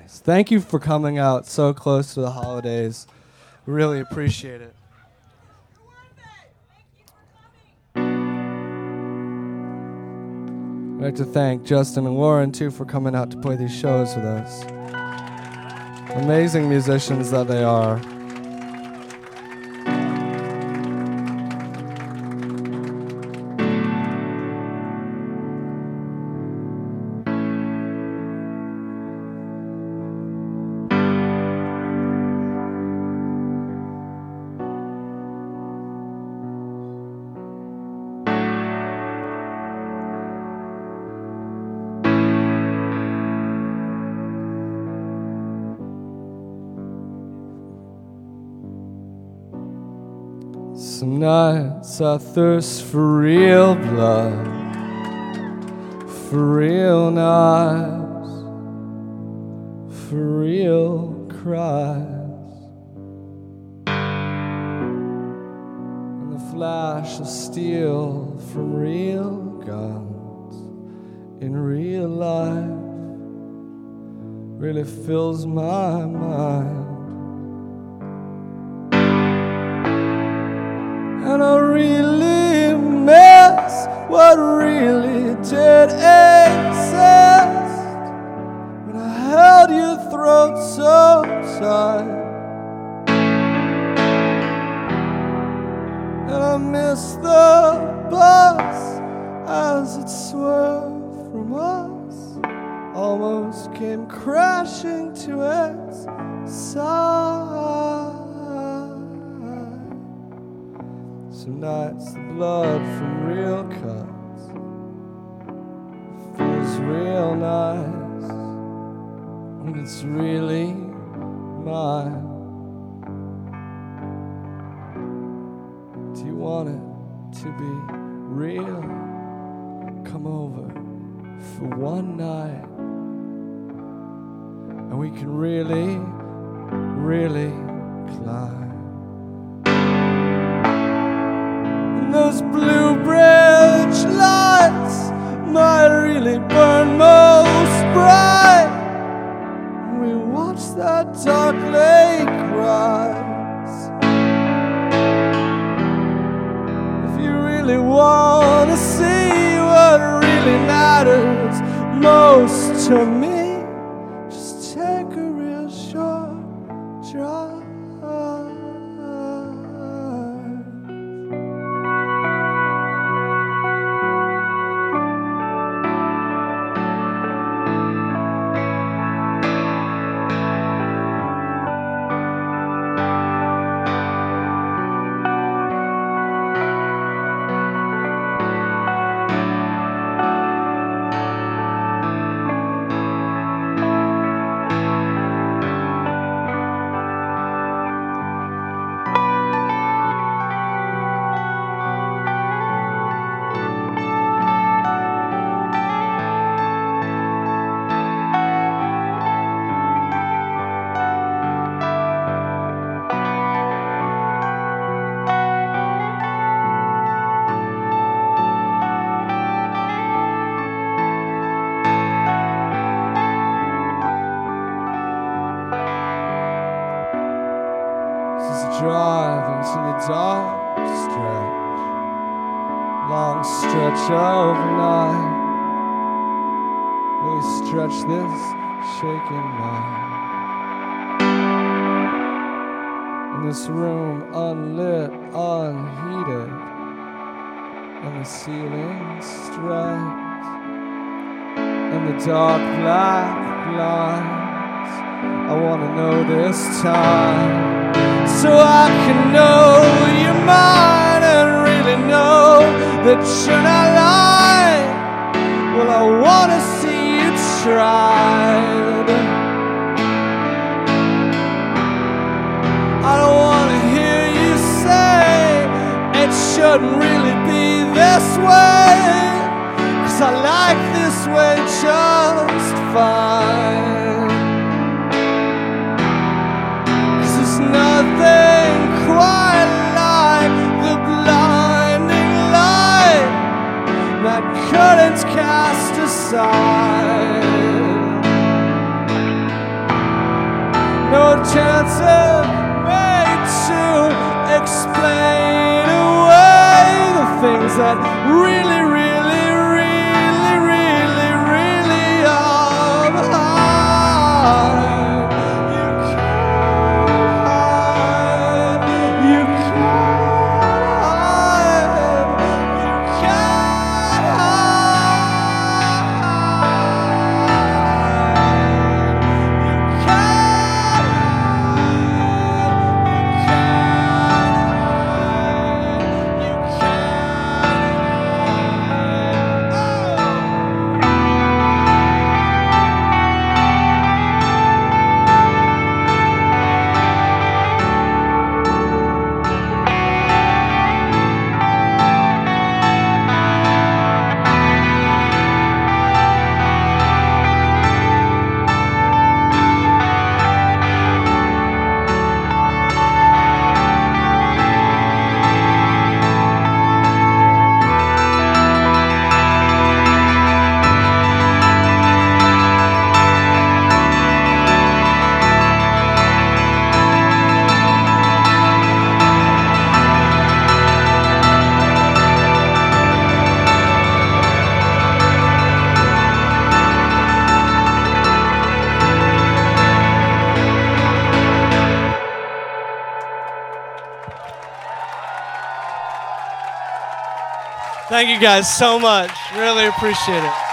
Nice. Thank you for coming out so close to the holidays. Really appreciate it. I'd like to thank Justin and Lauren, too, for coming out to play these shows with us. Amazing musicians that they are. Some nights I thirst for real blood, for real knives, for real cries, and the flash of steel from real guns in real life really fills my mind. And I really miss what really did exist when I held your throat so tight. And I miss the bus as it swerved from us, almost came crashing to its side. Some nights the blood from real cuts feels real nice when it's really mine. Do you want it to be real? Come over for one night and we can really, really climb. Those blue bridge lights might really burn most bright. We watch that dark lake rise. If you really want to see what really matters most to me, just take a real short drive. Drive into the dark stretch, long stretch of night. We stretch this shaken mind. In this room unlit, unheated, and the ceiling striped, and the dark black blinds. I wanna know this time, so I can know you're mine and really know that you're not lying. Well, I wanna see you tried. I don't wanna hear you say it shouldn't really be this way, 'cause I like this way just fine. Nothing quite like the blinding light that curtains cast aside. answer made to explain away the things that really, really, really, really, really are behind. You can't hide. You can't Thank you guys so much. Really appreciate it.